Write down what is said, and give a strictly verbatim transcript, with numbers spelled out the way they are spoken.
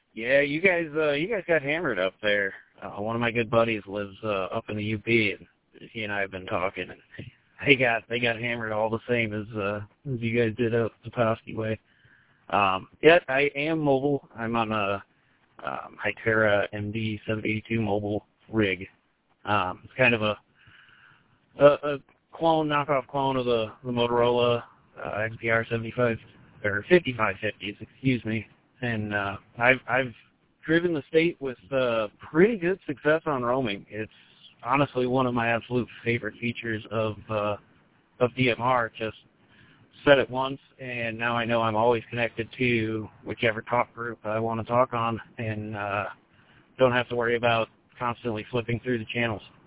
Yeah, you guys, uh, you guys got hammered up there. Uh, one of my good buddies lives uh, up in the U P, and he and I have been talking, and they got they got hammered all the same as uh, as you guys did out the Petoskey way. Um, yet I am mobile. I'm on a um, Hytera M D seven eighty-two mobile rig. Um, it's kind of a, a, a clone, knockoff clone of the, the Motorola uh, X P R seventy-five or fifty-five fifties, excuse me. And uh, I've I've driven the state with uh, pretty good success on roaming. It's honestly one of my absolute favorite features of uh, of D M R. Just set it once, and now I know I'm always connected to whichever talk group I want to talk on, and uh, don't have to worry about constantly flipping through the channels.